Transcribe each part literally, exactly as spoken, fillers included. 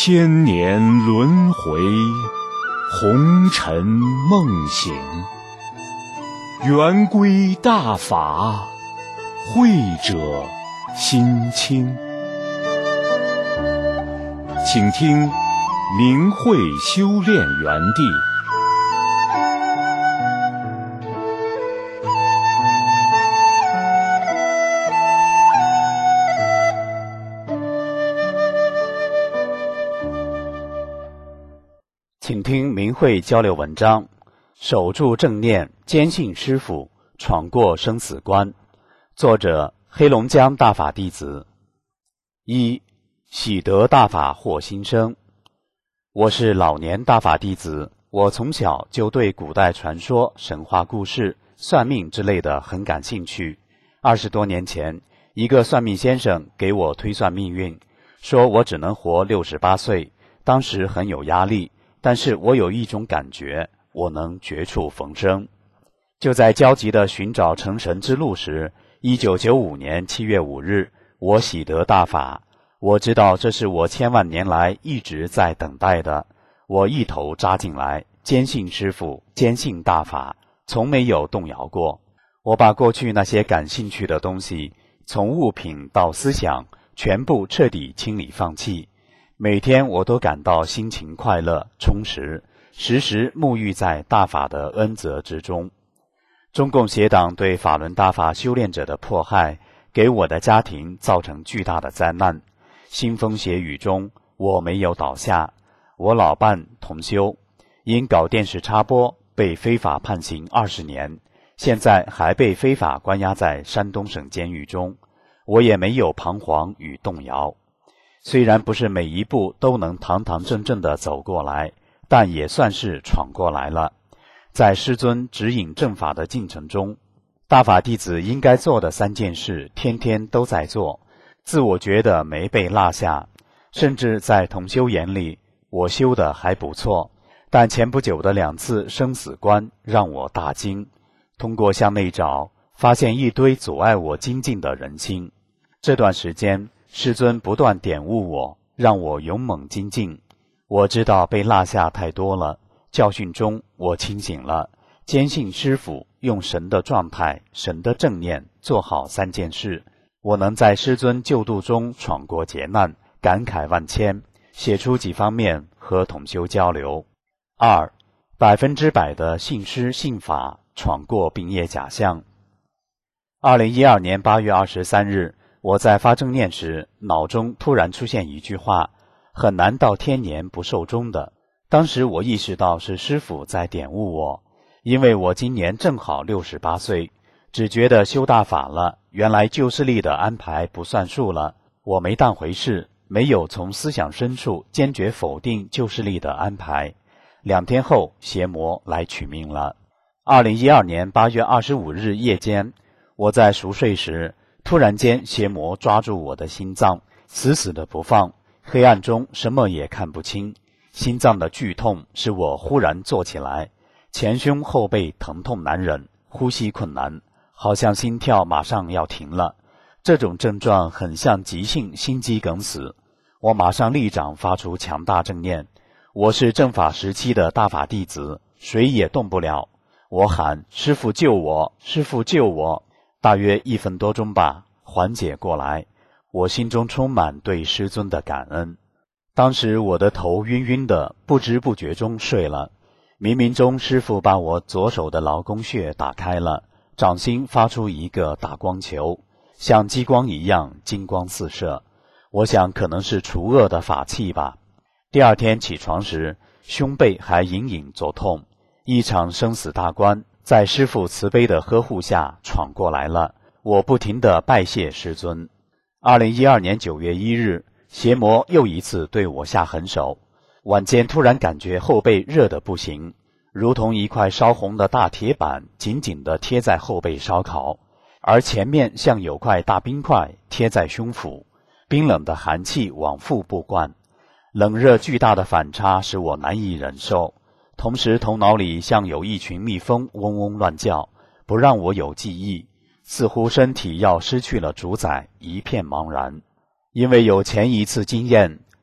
千年轮回，红尘梦醒，圆规大法，慧者心清。请听明慧修炼园地。 请听明慧交流文章，守住正念，坚信师父，闯过生死关。作者：黑龙江大法弟子。一、喜得大法获新生。我是老年大法弟子，我从小就对古代传说、神话故事、算命之类的很感兴趣。二十多年前，一个算命先生给我推算命运，说我只能活六十八岁，当时很有压力。但是我有一种感觉，我能绝处逢生。就在焦急地寻找成神之路时，一九九五年七月五日，我喜得大法。我知道这是我千万年来一直在等待的。我一头扎进来，坚信师父，坚信大法，从没有动摇过。我把过去那些感兴趣的东西，从物品到思想，全部彻底清理放弃。每天我都感到心情快乐充实，时时沐浴在大法的恩泽之中。中共邪党对法轮大法修炼者的迫害，给我的家庭造成巨大的灾难。腥风血雨中，我没有倒下。我老伴同修，因搞电视插播被非法判刑二十年，现在还被非法关押在山东省监狱中。我也没有彷徨与动摇。虽然不是每一步都能堂堂正正地走过来，但也算是闯过来了。在师尊指引正法的进程中，大法弟子应该做的三件事天天都在做，自我觉得没被落下。甚至在同修眼里，我修得还不错，但前不久的两次生死关让我大惊。通过向内找，发现一堆阻碍我精进的人心。这段时间师尊不断点悟我，让我勇猛精进。我知道被落下太多了，教训中我清醒了，坚信师父，用神的状态、神的正念做好三件事。我能在师尊救度中闯过劫难，感慨万千，写出几方面和同修交流。二、百分之百的信师信法，闯过病业假象。二零一二年八月二十三日，我在发正念时，脑中突然出现一句话：很难到天年不寿终的。当时我意识到是师父在点悟我，因为我今年正好六十八岁，只觉得修大法了，原来旧势力的安排不算数了。我没当回事，没有从思想深处坚决否定旧势力的安排。两天后，邪魔来取命了。二零一二年八月二十五日夜间，我在熟睡时，突然间邪魔抓住我的心脏，死死的不放。黑暗中什么也看不清，心脏的剧痛使我忽然坐起来，前胸后背疼痛难忍，呼吸困难，好像心跳马上要停了。这种症状很像急性心肌梗死。我马上立掌发出强大正念，我是正法时期的大法弟子，谁也动不了。我喊师父救我，师父救我，大约一分多钟吧，缓解过来。我心中充满对师尊的感恩。当时我的头晕晕的，不知不觉中睡了。冥冥中师父把我左手的劳宫穴打开了，掌心发出一个大光球，像激光一样金光四射。我想可能是除恶的法器吧。第二天起床时，胸背还隐隐作痛。一场生死大关在师父慈悲的呵护下闯过来了。我不停地拜谢师尊。二零一二年九月一日，邪魔又一次对我下狠手。晚间突然感觉后背热得不行，如同一块烧红的大铁板紧紧地贴在后背烧烤，而前面像有块大冰块贴在胸腹，冰冷的寒气往腹部灌，冷热巨大的反差使我难以忍受。同时头脑里像有一群蜜蜂嗡嗡乱叫，不让我有记忆，似乎身体要失去了主宰，一片茫然。因为有前一次经验，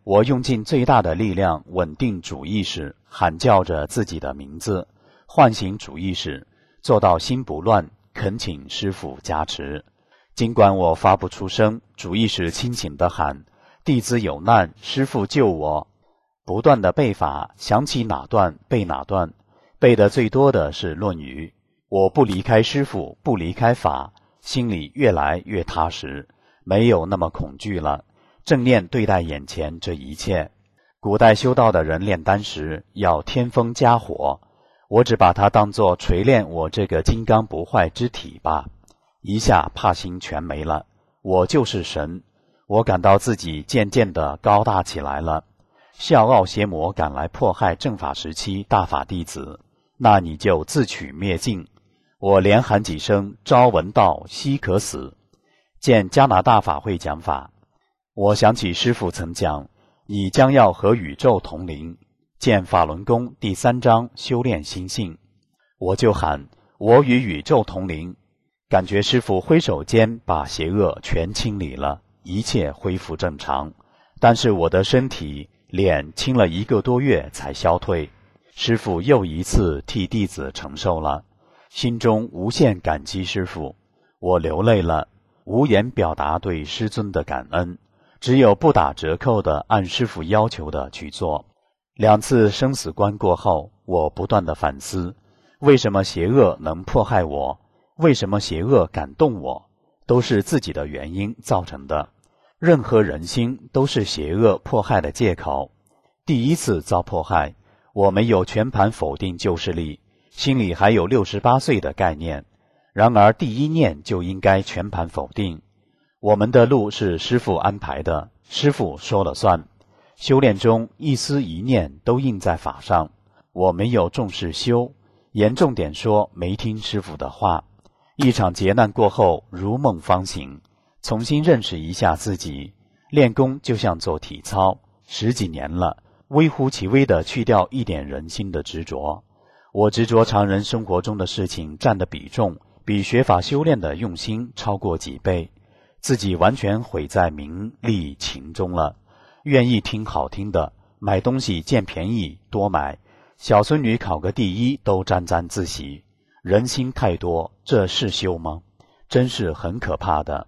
我用尽最大的力量稳定主意识，喊叫着自己的名字，唤醒主意识，做到心不乱，恳请师父加持。尽管我发不出声，主意识清醒地喊：弟子有难，师父救我。不断的背法，想起哪段背哪段，背的最多的是《论语》。我不离开师父，不离开法，心里越来越踏实，没有那么恐惧了，正念对待眼前这一切。古代修道的人炼丹时要添风加火，我只把它当作锤炼我这个金刚不坏之体吧。一下怕心全没了，我就是神。我感到自己渐渐地高大起来了。笑傲邪魔赶来迫害正法时期大法弟子，那你就自取灭尽。我连喊几声，朝闻道，夕可死。见加拿大法会讲法，我想起师父曾讲，你将要和宇宙同龄。见法轮功第三章修炼心性，我就喊我与宇宙同龄。感觉师父挥手间把邪恶全清理了，一切恢复正常。但是我的身体脸清了一个多月才消退，师父又一次替弟子承受了，心中无限感激师父。我流泪了，无言表达对师尊的感恩，只有不打折扣的按师父要求的去做。两次生死关过后，我不断的反思，为什么邪恶能迫害我？为什么邪恶感动我？都是自己的原因造成的。任何人心都是邪恶迫害的借口。第一次遭迫害，我没有全盘否定旧势力，心里还有六十八岁的概念。然而第一念就应该全盘否定。我们的路是师父安排的，师父说了算。修炼中一丝一念都印在法上，我没有重视修，严重点说没听师父的话。一场劫难过后，如梦方醒，重新认识一下自己。练功就像做体操，十几年了，微乎其微地去掉一点人心的执着。我执着常人生活中的事情占的比重，比学法修炼的用心超过几倍，自己完全毁在名利情中了。愿意听好听的，买东西见便宜多买，小孙女考个第一都沾沾自喜。人心太多，这是修吗？真是很可怕的。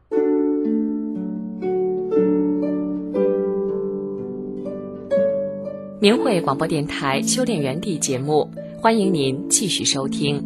明慧广播电台修炼园地节目，欢迎您继续收听。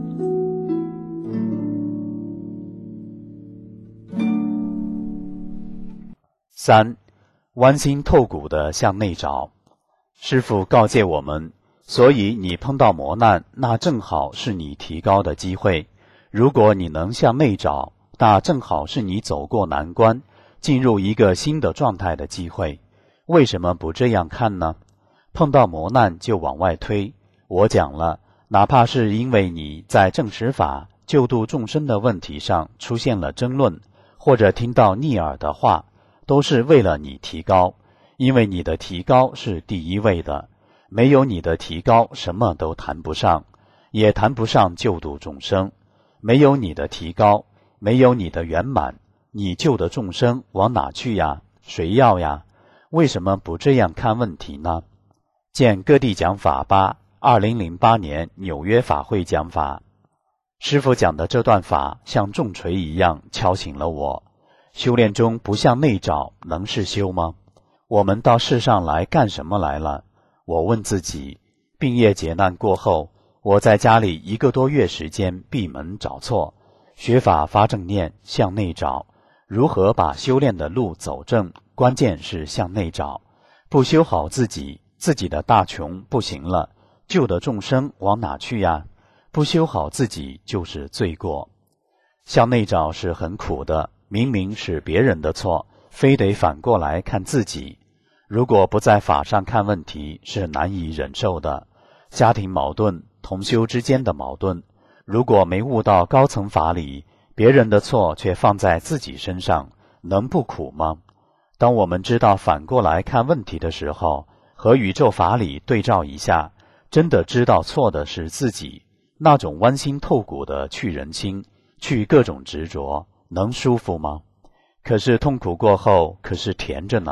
三，剜心透骨的向内找。师父告诫我们，所以你碰到磨难，那正好是你提高的机会。如果你能向内找，那正好是你走过难关，进入一个新的状态的机会。为什么不这样看呢？碰到磨难就往外推。我讲了，哪怕是因为你在正实法、救度众生的问题上出现了争论，或者听到逆耳的话，都是为了你提高，因为你的提高是第一位的。没有你的提高，什么都谈不上，也谈不上救度众生。没有你的提高，没有你的圆满，你救的众生往哪去呀？谁要呀？为什么不这样看问题呢？见各地讲法八，二零零八年纽约法会讲法。师父讲的这段法像重锤一样敲醒了我。修炼中不向内找，能是修吗？我们到世上来干什么来了？我问自己。病业劫难过后，我在家里一个多月时间闭门找错，学法发正念，向内找。如何把修炼的路走正，关键是向内找。不修好自己，自己的大穷不行了，救的众生往哪去呀？不修好自己就是罪过。向内找是很苦的，明明是别人的错，非得反过来看自己。如果不在法上看问题，是难以忍受的。家庭矛盾，同修之间的矛盾，如果没悟到高层法理，别人的错却放在自己身上，能不苦吗？当我们知道反过来看问题的时候，和宇宙法理对照一下，真的知道错的是自己，那种剜心透骨的去人心，去各种执着，能舒服吗？可是痛苦过后，可是甜着呢，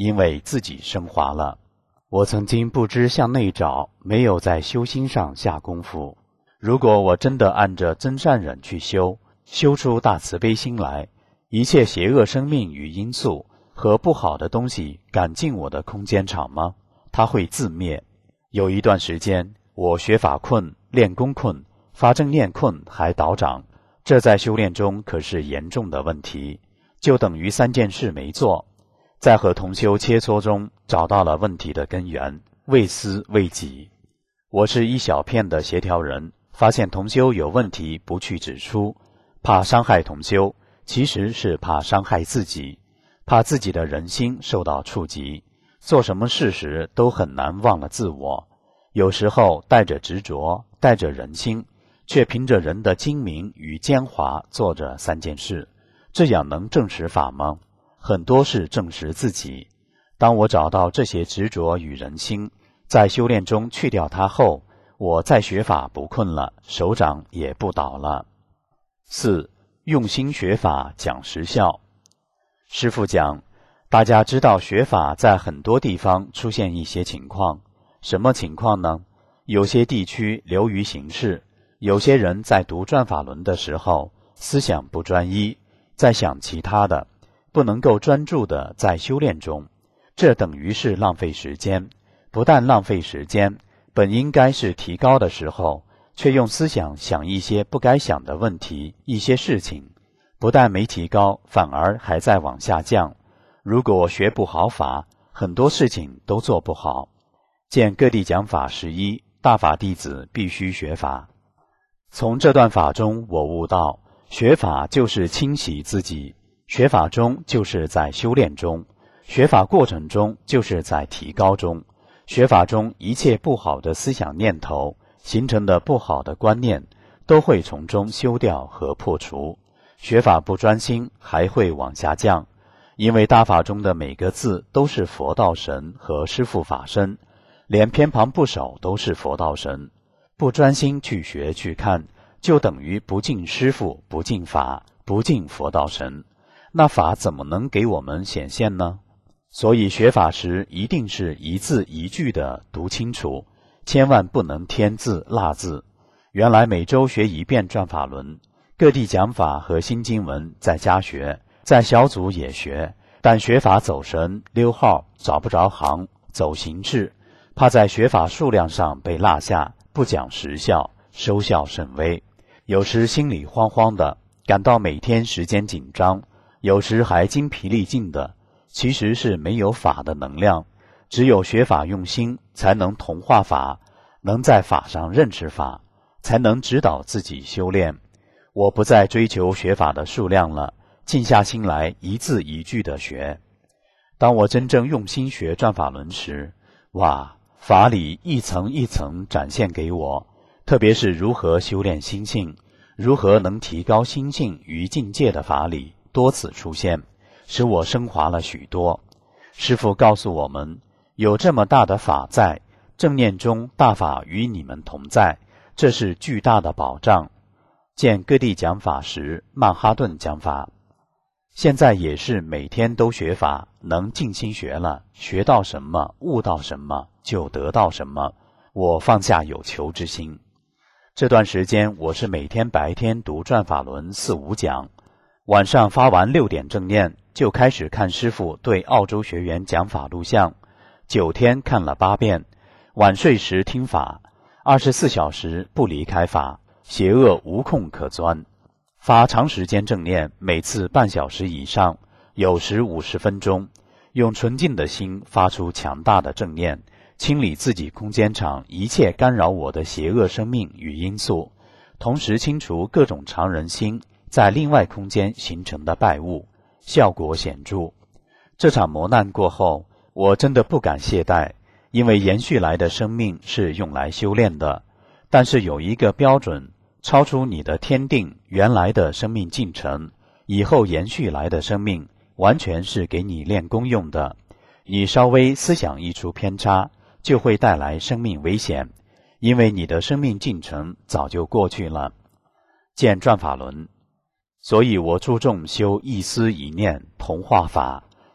因为自己升华了。我曾经不知向内找，没有在修心上下功夫。如果我真的按着真善忍去修，修出大慈悲心来，一切邪恶生命与因素和不好的东西赶进我的空间场吗？它会自灭。有一段时间，我学法困、练功困、发正念困还倒长，这在修炼中可是严重的问题，就等于三件事没做。在和同修切磋中找到了问题的根源，为私为己。我是一小片的协调人，发现同修有问题不去指出，怕伤害同修，其实是怕伤害自己，怕自己的人心受到触及，做什么事时都很难忘了自我。有时候带着执着，带着人心，却凭着人的精明与奸猾做着三件事，这样能证实法吗？很多是证实自己。当我找到这些执着与人心，在修炼中去掉它后，我再学法不困了，手掌也不倒了。四、用心学法讲实效。师父讲，大家知道学法在很多地方出现一些情况，什么情况呢？有些地区流于形式，有些人在读转法轮的时候，思想不专一，在想其他的，不能够专注的在修炼中，这等于是浪费时间。不但浪费时间，本应该是提高的时候，却用思想想一些不该想的问题，一些事情，不但没提高，反而还在往下降。如果学不好法，很多事情都做不好。见各地讲法十一，大法弟子必须学法。从这段法中，我悟到，学法就是清洗自己，学法中就是在修炼中，学法过程中就是在提高中，学法中一切不好的思想念头形成的不好的观念都会从中修掉和破除。学法不专心还会往下降，因为大法中的每个字都是佛道神和师父法身，连偏旁部首都是佛道神。不专心去学去看，就等于不敬师父，不敬法，不敬佛道神。那法怎么能给我们显现呢？所以学法时一定是一字一句的读清楚，千万不能添字落字。原来每周学一遍转法轮，各地讲法和新经文在家学，在小组也学，但学法走神溜号，找不着行，走形式，怕在学法数量上被落下，不讲实效，收效甚微。有时心里慌慌的，感到每天时间紧张，有时还精疲力尽的，其实是没有法的能量。只有学法用心，才能同化法，能在法上认识法，才能指导自己修炼。我不再追求学法的数量了，静下心来一字一句的学。当我真正用心学转法轮时，哇，法理一层一层展现给我，特别是如何修炼心性，如何能提高心性与境界的法理多次出现，使我升华了许多。师父告诉我们，有这么大的法在，正念中大法与你们同在，这是巨大的保障。见各地讲法时，曼哈顿讲法。现在也是每天都学法，能静心学了，学到什么，悟到什么，就得到什么。我放下有求之心。这段时间我是每天白天读转法轮四五讲，晚上发完六点正念，就开始看师父对澳洲学员讲法录像，九天看了八遍，晚睡时听法，二十四小时不离开法，邪恶无空可钻。发长时间正念，每次半小时以上，有时五十分钟，用纯净的心发出强大的正念，清理自己空间场一切干扰我的邪恶生命与因素，同时清除各种常人心在另外空间形成的败物，效果显著。这场磨难过后，我真的不敢懈怠，因为延续来的生命是用来修炼的，但是有一个标准，超出你的天定原来的生命进程，以后延续来的生命完全是给你练功用的，你稍微思想一出偏差，就会带来生命危险，因为你的生命进程早就过去了。见转法轮。所以我注重修一思一念同化法，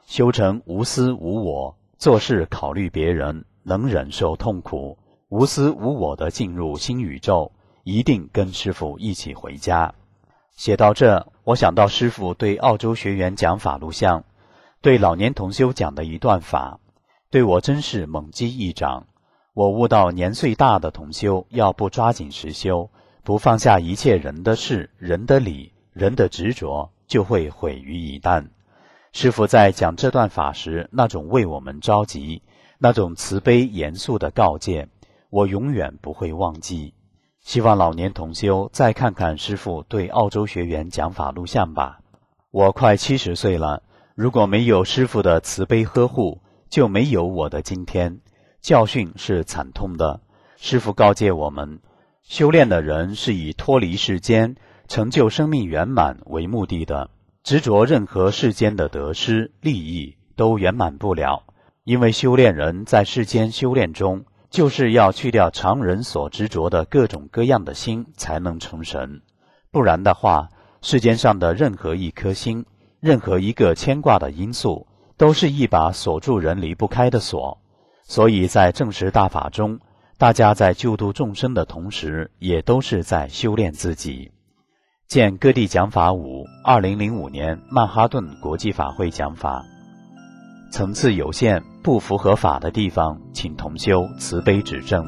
修成无私无我，做事考虑别人，能忍受痛苦，无私无我地进入新宇宙，一定跟师父一起回家。写到这，我想到师父对澳洲学员讲法录像，对老年同修讲的一段法，对我真是猛击一掌。我悟到年岁大的同修要不抓紧实修，不放下一切人的事、人的理、人的执着，就会毁于一旦。师父在讲这段法时，那种为我们着急，那种慈悲严肃的告诫，我永远不会忘记。希望老年同修再看看师父对澳洲学员讲法录像吧。我快七十岁了，如果没有师父的慈悲呵护，就没有我的今天。教训是惨痛的，师父告诫我们，修炼的人是以脱离世间、成就生命圆满为目的的，执着任何世间的得失、利益都圆满不了。因为修炼人在世间修炼中，就是要去掉常人所执着的各种各样的心，才能成神。不然的话，世间上的任何一颗心，任何一个牵挂的因素，都是一把锁住人离不开的锁。所以在正实大法中，大家在救度众生的同时，也都是在修炼自己。见各地讲法五，二零零五年曼哈顿国际法会讲法。层次有限，不符合法的地方，请同修慈悲指正。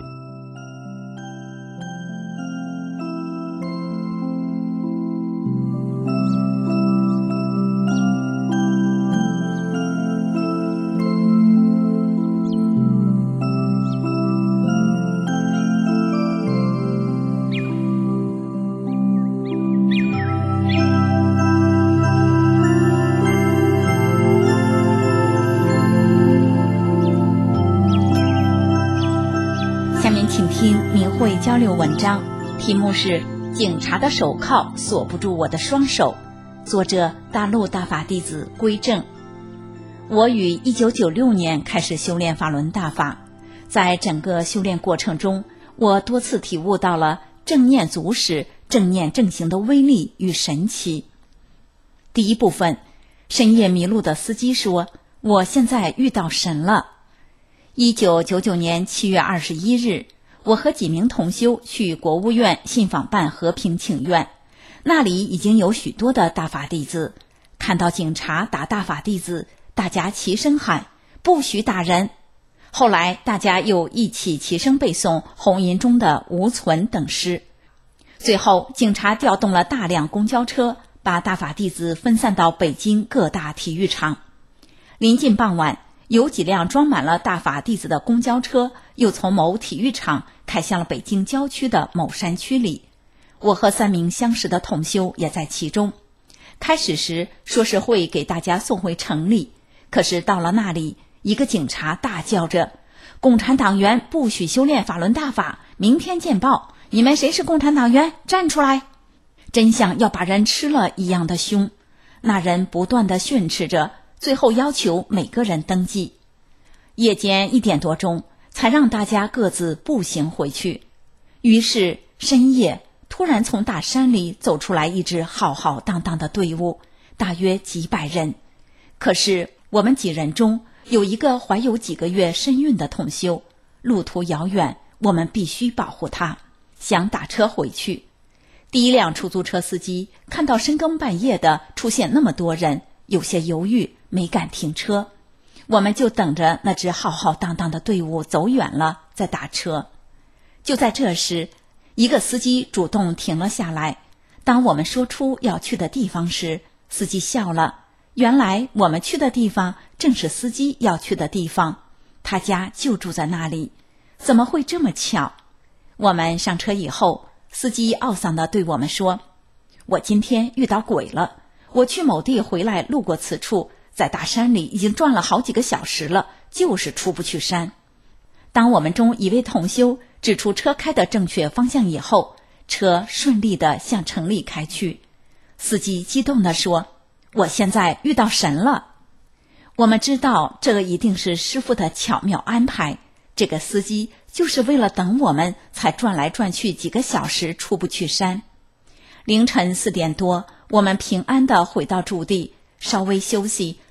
会交流文章，题目是《警察的手铐锁不住我的双手》，作者大陆大法弟子归正。我于一九九六年开始修炼法轮大法，在整个修炼过程中，我多次体悟到了正念足使、正念正行的威力与神奇。第一部分，深夜迷路的司机说：“我现在遇到神了。”一九九九年七月二十一日。我和几名同修去国务院信访办和平请愿，那里已经有许多的大法弟子，看到警察打大法弟子，大家齐声喊不许打人。后来大家又一起齐声背诵红吟中的无存等诗。最后警察调动了大量公交车，把大法弟子分散到北京各大体育场。临近傍晚，有几辆装满了大法弟子的公交车又从某体育场开向了北京郊区的某山区里，我和三名相识的同修也在其中。开始时说是会给大家送回城里，可是到了那里，一个警察大叫着：“共产党员不许修炼法轮大法，明天见报！你们谁是共产党员？站出来！”真像要把人吃了一样的凶。那人不断地训斥着，最后要求每个人登记。夜间一点多钟，才让大家各自步行回去。于是深夜突然从大山里走出来一支浩浩荡荡的队伍，大约几百人。可是我们几人中有一个怀有几个月身孕的同修，路途遥远，我们必须保护他，想打车回去。第一辆出租车司机看到深更半夜的出现那么多人，有些犹豫，没敢停车。我们就等着那支浩浩荡荡的队伍走远了再打车。就在这时，一个司机主动停了下来。当我们说出要去的地方时，司机笑了。原来我们去的地方正是司机要去的地方，他家就住在那里。怎么会这么巧？我们上车以后，司机懊丧地对我们说：“我今天遇到鬼了，我去某地回来路过此处，在大山里已经转了好几个小时了，就是出不去山。”当我们中一位同修指出车开的正确方向以后，车顺利地向城里开去。司机激动地说：“我现在遇到神了。”我们知道这个一定是师父的巧妙安排，这个司机就是为了等我们才转来转去几个小时出不去山。凌晨四点多，我们平安地回到驻地，稍微休息，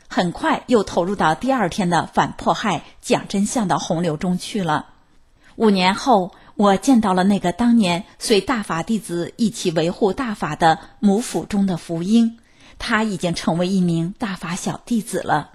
很快又投入到第二天的反迫害、讲真相的洪流中去了。五年后，我见到了那个当年随大法弟子一起维护大法的母腹中的福音，他已经成为一名大法小弟子了。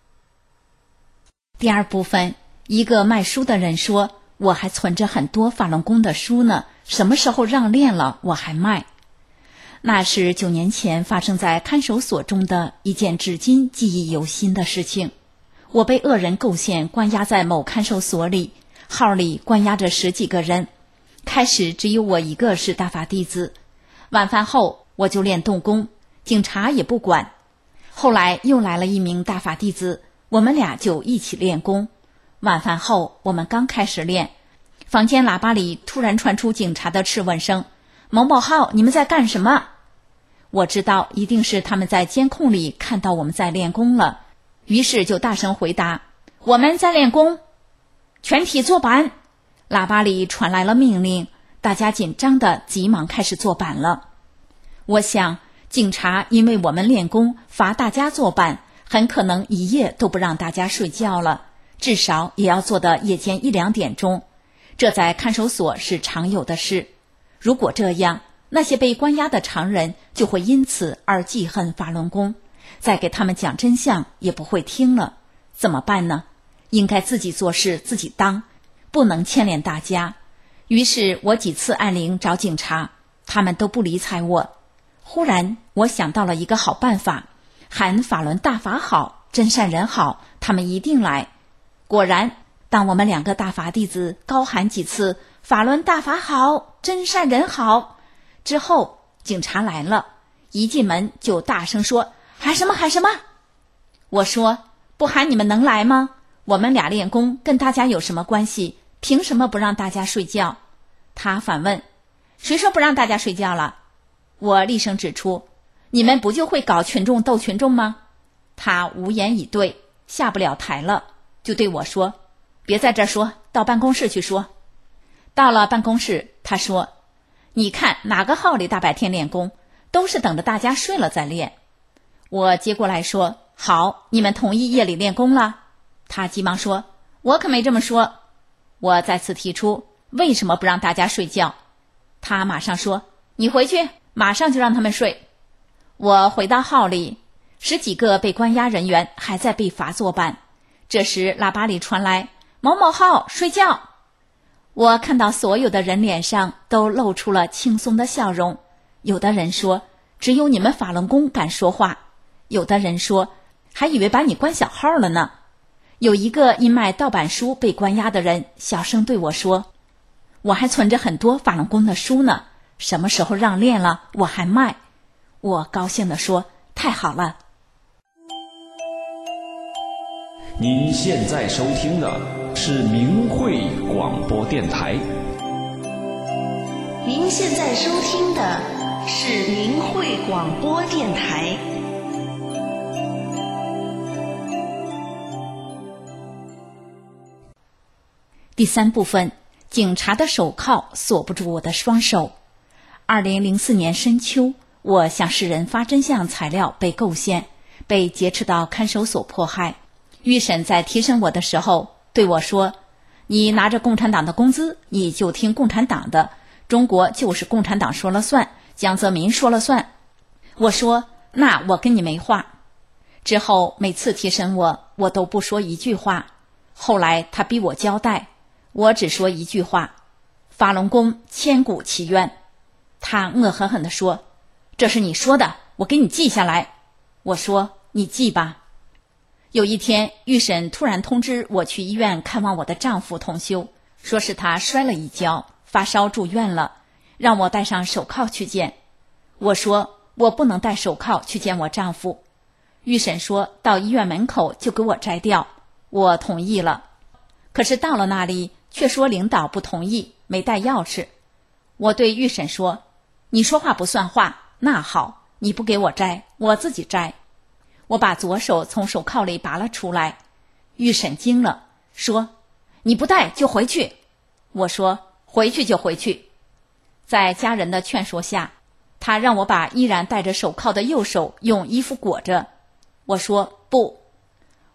第二部分，一个卖书的人说，我还存着很多法轮功的书呢，什么时候让练了我还卖。那是九年前发生在看守所中的一件至今记忆犹新的事情。我被恶人构陷关押在某看守所里，号里关押着十几个人，开始只有我一个是大法弟子。晚饭后我就练动功，警察也不管。后来又来了一名大法弟子，我们俩就一起练功。晚饭后我们刚开始练，房间喇叭里突然传出警察的质问声，某某号，你们在干什么？我知道一定是他们在监控里看到我们在练功了，于是就大声回答，我们在练功，全体坐板。喇叭里传来了命令，大家紧张的急忙开始坐板了。我想警察因为我们练功罚大家坐板，很可能一夜都不让大家睡觉了，至少也要做到夜间一两点钟，这在看守所是常有的事。如果这样，那些被关押的常人就会因此而记恨法轮功，再给他们讲真相也不会听了。怎么办呢？应该自己做事自己当，不能牵连大家。于是我几次按铃找警察，他们都不理睬我。忽然我想到了一个好办法，喊法轮大法好，真善人好，他们一定来。果然，当我们两个大法弟子高喊几次法轮大法好，真善人好之后，警察来了，一进门就大声说，喊什么喊什么。我说，不喊你们能来吗？我们俩练功跟大家有什么关系？凭什么不让大家睡觉？他反问，谁说不让大家睡觉了？我厉声指出，你们不就会搞群众斗群众吗？他无言以对，下不了台了，就对我说，别在这儿说，到办公室去说。到了办公室，他说，你看哪个号里大白天练功，都是等着大家睡了再练。我接过来说，好，你们同意夜里练功了？他急忙说，我可没这么说。我再次提出，为什么不让大家睡觉？他马上说，你回去，马上就让他们睡。我回到号里，十几个被关押人员还在被罚坐板。这时喇叭里传来，某某号睡觉。我看到所有的人脸上都露出了轻松的笑容，有的人说，只有你们法轮功敢说话，有的人说，还以为把你关小号了呢。有一个因卖盗版书被关押的人小声对我说，我还存着很多法轮功的书呢，什么时候让练了我还卖。我高兴地说，太好了。 您现在收听的是明慧广播电台。 您现在收听的是明慧广播电台。 第三部分，警察的手铐锁不住我的双手。二零零四年深秋，我向世人发真相材料被构陷，被劫持到看守所迫害。预审在提审我的时候对我说，你拿着共产党的工资，你就听共产党的，中国就是共产党说了算，江泽民说了算。我说，那我跟你没话。之后每次提审我，我都不说一句话。后来他逼我交代，我只说一句话，法轮功千古奇冤。他恶狠狠地说，这是你说的，我给你记下来。我说，你记吧。有一天，预审突然通知我去医院看望我的丈夫同修，说是他摔了一跤，发烧住院了，让我戴上手铐去见。我说，我不能戴手铐去见我丈夫。预审说到医院门口就给我摘掉，我同意了。可是到了那里，却说领导不同意，没带钥匙。我对预审说，你说话不算话，那好，你不给我摘，我自己摘。我把左手从手铐里拔了出来，预审惊了，说，你不戴就回去。我说，回去就回去。在家人的劝说下，他让我把依然戴着手铐的右手用衣服裹着。我说，不，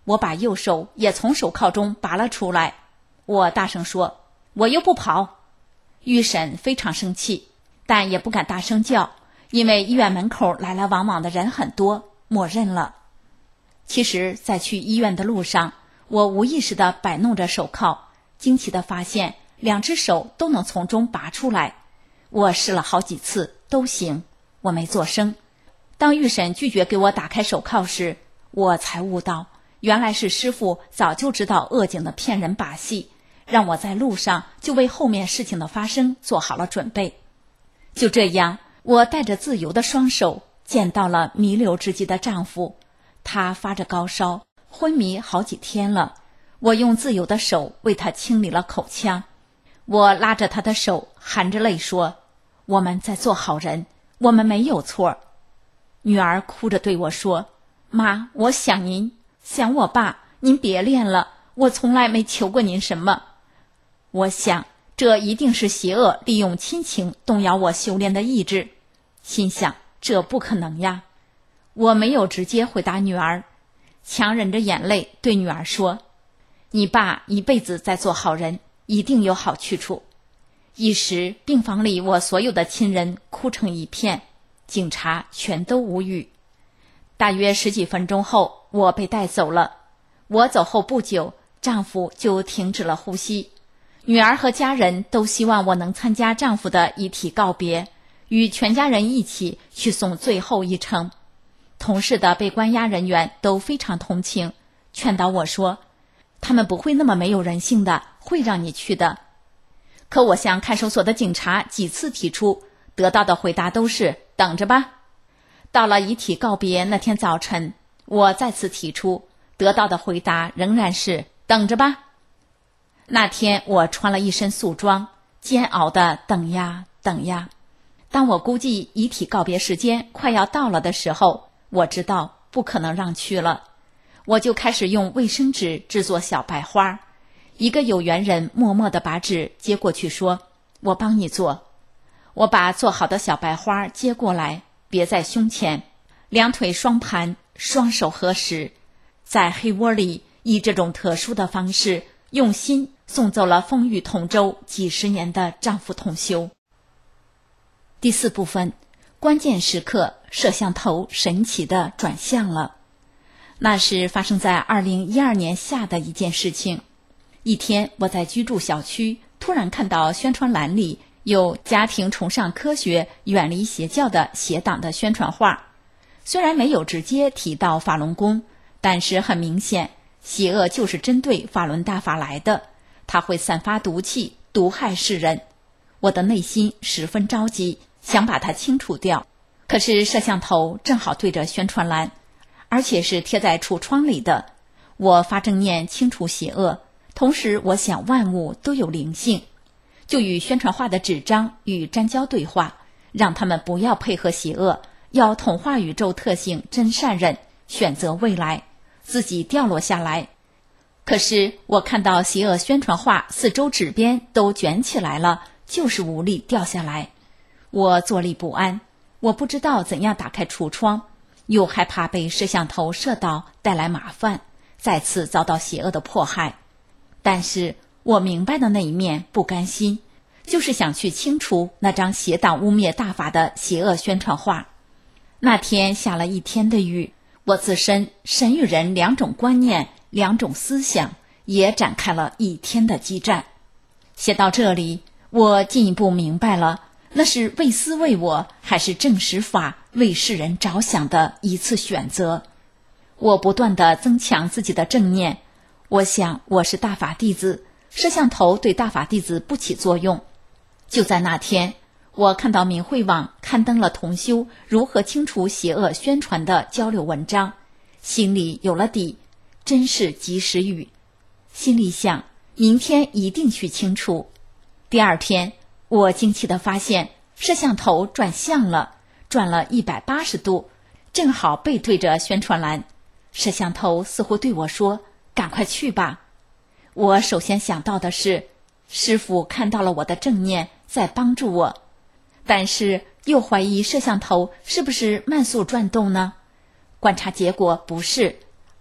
我把右手也从手铐中拔了出来。我大声说：我又不跑。御审非常生气，但也不敢大声叫，因为医院门口来来往往的人很多，默认了。其实在去医院的路上，我无意识地摆弄着手铐，惊奇地发现两只手都能从中拔出来。我试了好几次都行，我没作声。当御审拒绝给我打开手铐时，我才悟到，原来是师父早就知道恶警的骗人把戏，让我在路上就为后面事情的发生做好了准备。就这样，我带着自由的双手见到了弥留之际的丈夫。他发着高烧，昏迷好几天了。我用自由的手为他清理了口腔。我拉着他的手，含着泪说：我们在做好人，我们没有错。女儿哭着对我说：妈，我想您，想我爸，您别练了，我从来没求过您什么。我想这一定是邪恶利用亲情动摇我修炼的意志，心想这不可能呀。我没有直接回答女儿，强忍着眼泪对女儿说：你爸一辈子在做好人，一定有好去处。一时病房里我所有的亲人哭成一片，警察全都无语。大约十几分钟后，我被带走了。我走后不久，丈夫就停止了呼吸。女儿和家人都希望我能参加丈夫的遗体告别，与全家人一起去送最后一程。同事的被关押人员都非常同情，劝导我说：他们不会那么没有人性的，会让你去的。可我向看守所的警察几次提出，得到的回答都是等着吧。到了遗体告别那天早晨，我再次提出，得到的回答仍然是等着吧。那天我穿了一身素装，煎熬的等呀等呀。当我估计遗体告别时间快要到了的时候，我知道不可能让去了。我就开始用卫生纸制作小白花。一个有缘人默默地把纸接过去说：我帮你做。我把做好的小白花接过来，别在胸前，两腿双盘，双手合十，在黑窝里以这种特殊的方式用心送走了风雨同舟几十年的丈夫同修。第四部分，关键时刻，摄像头神奇地转向了。那是发生在二零一二年夏的一件事情。一天，我在居住小区突然看到宣传栏里有家庭崇尚科学、远离邪教的邪党的宣传画。虽然没有直接提到法轮功，但是很明显，邪恶就是针对法轮大法来的，它会散发毒气，毒害世人。我的内心十分着急，想把它清除掉。可是摄像头正好对着宣传栏，而且是贴在橱窗里的。我发正念清除邪恶，同时我想万物都有灵性，就与宣传画的纸张与粘胶对话，让他们不要配合邪恶，要同化宇宙特性真善忍，选择未来，自己掉落下来。可是我看到邪恶宣传画四周纸边都卷起来了，就是无力掉下来。我坐立不安，我不知道怎样打开橱窗，又害怕被摄像头摄到带来麻烦，再次遭到邪恶的迫害。但是我明白的那一面不甘心，就是想去清除那张邪党污蔑大法的邪恶宣传画。那天下了一天的雨，我自身神与人两种观念，两种思想，也展开了一天的激战。写到这里，我进一步明白了，那是为私为我，还是正实法为世人着想的一次选择。我不断地增强自己的正念，我想我是大法弟子，摄像头对大法弟子不起作用。就在那天，我看到明慧网刊登了同修如何清除邪恶宣传的交流文章，心里有了底，真是及时雨。心里想，明天一定去清除。第二天，我惊奇地发现摄像头转向了，转了一百八十度，正好背对着宣传栏。摄像头似乎对我说：赶快去吧。我首先想到的是，师父看到了我的正念，在帮助我。但是又怀疑摄像头是不是慢速转动呢？观察结果不是，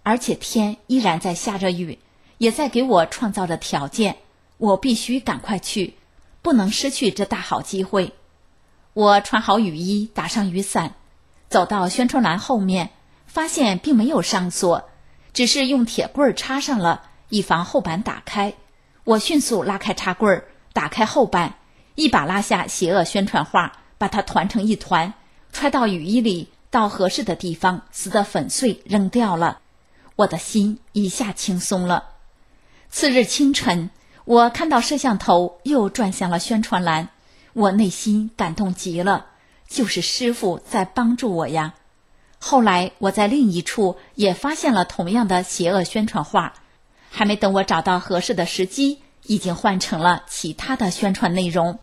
而且天依然在下着雨，也在给我创造着条件，我必须赶快去，不能失去这大好机会。我穿好雨衣，打上雨伞，走到宣传栏后面，发现并没有上锁，只是用铁棍插上了，以防后板打开。我迅速拉开插棍，打开后板，一把拉下邪恶宣传画，把它团成一团，揣到雨衣里，到合适的地方撕得粉碎，扔掉了。我的心一下轻松了。次日清晨，我看到摄像头又转向了宣传栏，我内心感动极了，就是师父在帮助我呀。后来我在另一处也发现了同样的邪恶宣传画，还没等我找到合适的时机，已经换成了其他的宣传内容。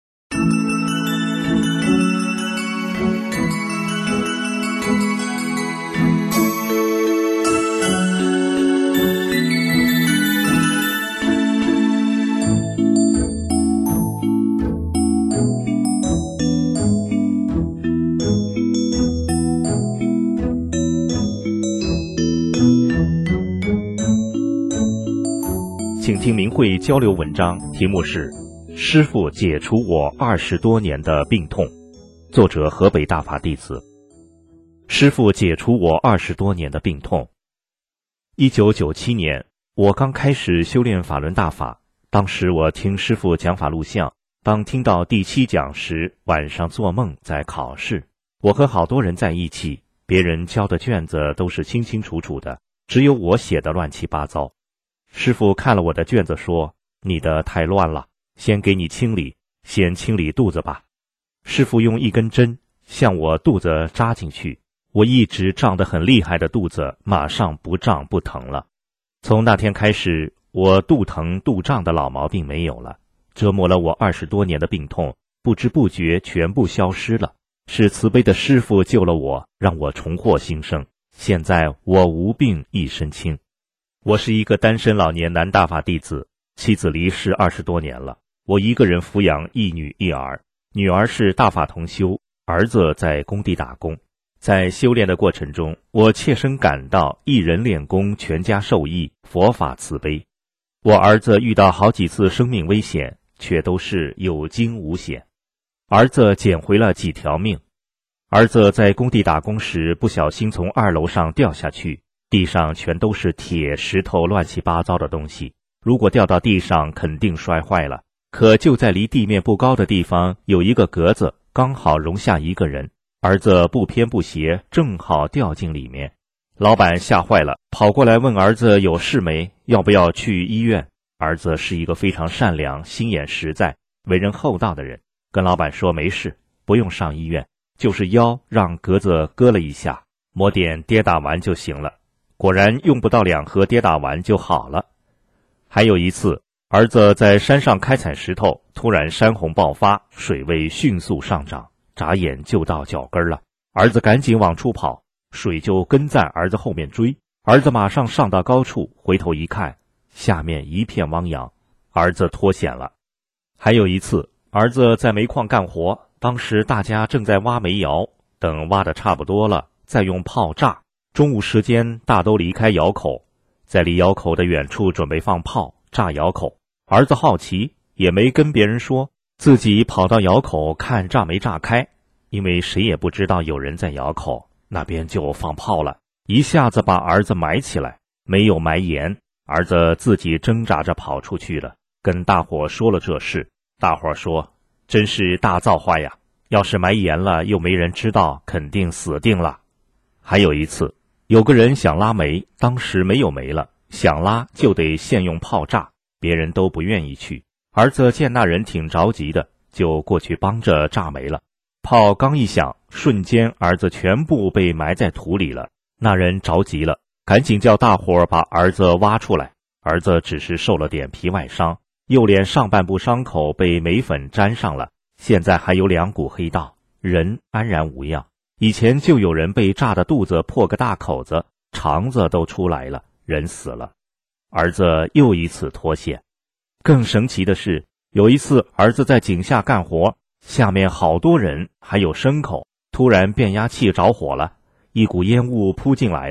请听明慧交流文章，题目是《师父解除我二十多年的病痛》，作者河北大法弟子。师父解除我二十多年的病痛。一九九七年，我刚开始修炼法轮大法，当时我听师父讲法录像，当听到第七讲时，晚上做梦在考试，我和好多人在一起，别人交的卷子都是清清楚楚的，只有我写的乱七八糟。师父看了我的卷子说，你的太乱了，先给你清理，先清理肚子吧。师父用一根针向我肚子扎进去，我一直胀得很厉害的肚子马上不胀不疼了。从那天开始，我肚疼肚胀的老毛病没有了，折磨了我二十多年的病痛不知不觉全部消失了。是慈悲的师父救了我，让我重获新生，现在我无病一身轻。我是一个单身老年男大法弟子，妻子离世二十多年了，我一个人抚养一女一儿，女儿是大法同修，儿子在工地打工。在修炼的过程中，我切身感到一人练功，全家受益，佛法慈悲。我儿子遇到好几次生命危险，却都是有惊无险，儿子捡回了几条命。儿子在工地打工时不小心从二楼上掉下去，地上全都是铁石头乱七八糟的东西，如果掉到地上肯定摔坏了，可就在离地面不高的地方有一个格子，刚好容下一个人，儿子不偏不斜正好掉进里面。老板吓坏了，跑过来问儿子有事没，要不要去医院。儿子是一个非常善良心眼实在为人厚道的人，跟老板说没事，不用上医院，就是腰让格子割了一下，抹点跌打丸就行了。果然用不到两盒跌打丸就好了。还有一次，儿子在山上开采石头，突然山洪爆发，水位迅速上涨，眨眼就到脚跟了。儿子赶紧往出跑，水就跟在儿子后面追。儿子马上上到高处，回头一看，下面一片汪洋，儿子脱险了。还有一次，儿子在煤矿干活，当时大家正在挖煤窑，等挖得差不多了，再用炮炸。中午时间，大都离开窑口，在离窑口的远处准备放炮炸窑口。儿子好奇，也没跟别人说，自己跑到窑口看炸没炸开，因为谁也不知道有人在窑口，那边就放炮了，一下子把儿子埋起来，没有埋严。儿子自己挣扎着跑出去了，跟大伙说了这事。大伙说，真是大造化呀，要是埋严了又没人知道，肯定死定了。还有一次，有个人想拉煤，当时没有煤了，想拉就得现用炮炸，别人都不愿意去。儿子见那人挺着急的，就过去帮着炸煤了。炮刚一响，瞬间儿子全部被埋在土里了。那人着急了，赶紧叫大伙把儿子挖出来。儿子只是受了点皮外伤，右脸上半部伤口被煤粉粘上了，现在还有两股黑道，人安然无恙。以前就有人被炸的肚子破个大口子，肠子都出来了，人死了。儿子又一次脱险。更神奇的是，有一次儿子在井下干活，下面好多人还有牲口，突然变压器着火了，一股烟雾扑进来了，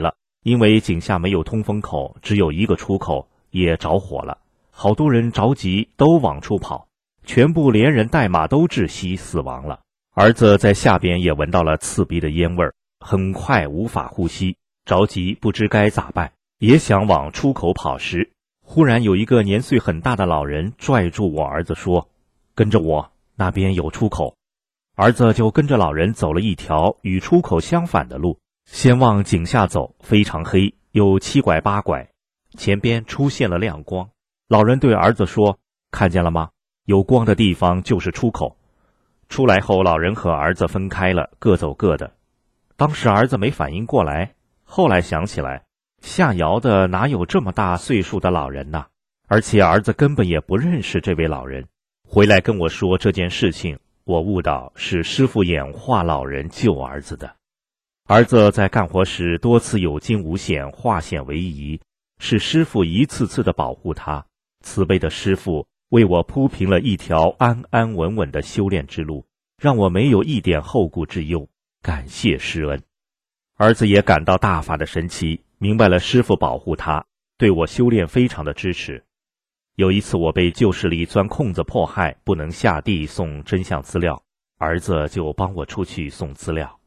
因为井下没有通风口，只有一个出口，也着火了。好多人着急都往出跑，全部连人带马都窒息死亡了。儿子在下边也闻到了刺鼻的烟味儿，很快无法呼吸，着急不知该咋办，也想往出口跑时，忽然有一个年岁很大的老人拽住我儿子说：“跟着我，那边有出口。”儿子就跟着老人走了一条与出口相反的路，先往井下走，非常黑，有七拐八拐，前边出现了亮光。老人对儿子说：“看见了吗？有光的地方就是出口。”出来后，老人和儿子分开了，各走各的。当时儿子没反应过来，后来想起来，下窑的哪有这么大岁数的老人呢？而且儿子根本也不认识这位老人。回来跟我说这件事情，我悟到是师父演化老人救儿子的。儿子在干活时多次有惊无险，化险为夷，是师父一次次的保护他。慈悲的师父为我铺平了一条安安稳稳的修炼之路，让我没有一点后顾之忧，感谢师恩。儿子也感到大法的神奇，明白了师父保护他，对我修炼非常的支持。有一次我被旧势力钻空子迫害，不能下地送真相资料，儿子就帮我出去送资料。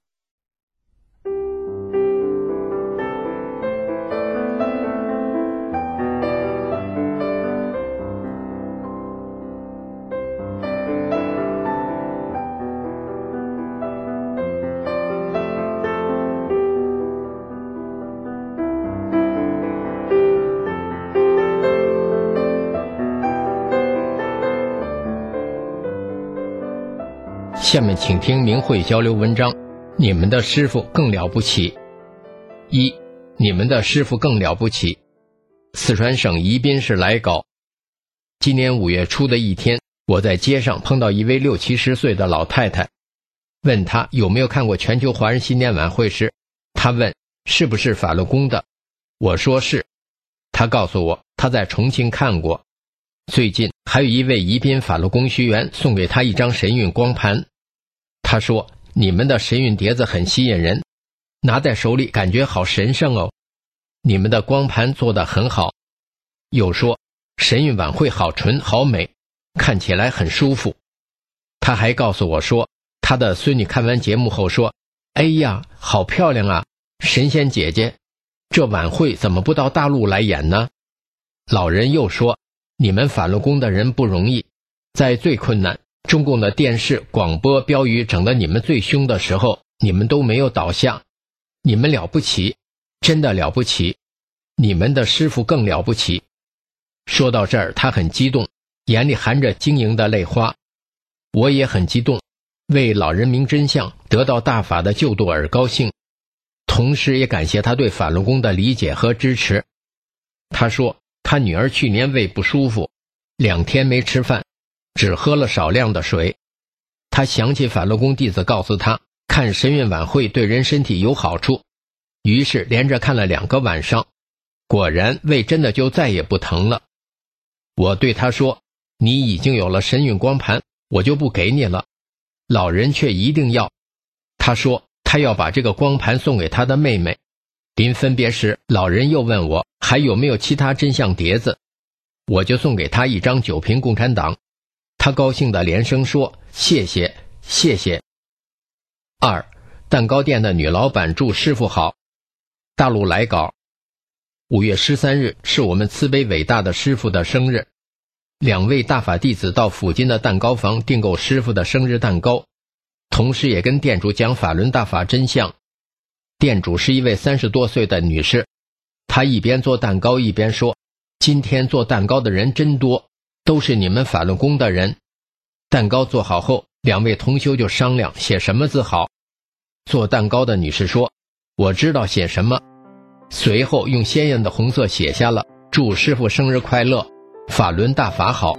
下面请听明慧交流文章，你们的师父更了不起。一，你们的师父更了不起。四川省宜宾市来稿。今年五月初的一天，我在街上碰到一位六七十岁的老太太，问她有没有看过全球华人新年晚会时，她问是不是法轮功的，我说是。她告诉我她在重庆看过，最近还有一位宜宾法轮功学员送给她一张神韵光盘。他说你们的神韵碟子很吸引人，拿在手里感觉好神圣哦，你们的光盘做得很好。又说神韵晚会好纯好美，看起来很舒服。他还告诉我说他的孙女看完节目后说，哎呀好漂亮啊，神仙姐姐，这晚会怎么不到大陆来演呢？老人又说你们法轮功的人不容易，在最困难中共的电视广播标语整得你们最凶的时候，你们都没有倒下，你们了不起，真的了不起，你们的师父更了不起。说到这儿他很激动，眼里含着晶莹的泪花。我也很激动，为老人明真相得到大法的救度而高兴，同时也感谢他对法轮功的理解和支持。他说他女儿去年胃不舒服，两天没吃饭，只喝了少量的水。他想起法轮功弟子告诉他看神韵晚会对人身体有好处，于是连着看了两个晚上，果然胃真的就再也不疼了。我对他说，你已经有了神韵光盘，我就不给你了。老人却一定要，他说他要把这个光盘送给他的妹妹。临分别时，老人又问我还有没有其他真相碟子，我就送给他一张九瓶共产党。他高兴地连声说谢谢谢谢。二，蛋糕店的女老板祝师父好。大陆来稿。五月十三日是我们慈悲伟大的师父的生日，两位大法弟子到附近的蛋糕房订购师父的生日蛋糕，同时也跟店主讲法轮大法真相。店主是一位三十多岁的女士，她一边做蛋糕一边说，今天做蛋糕的人真多，都是你们法轮功的人。蛋糕做好后，两位同修就商量写什么字好。做蛋糕的女士说，我知道写什么，随后用鲜艳的红色写下了祝师父生日快乐，法轮大法好。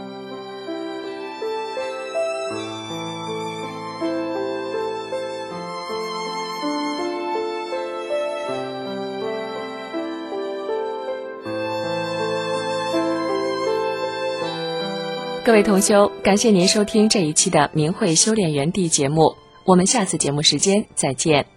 各位同修，感谢您收听这一期的明慧修炼园地节目，我们下次节目时间再见。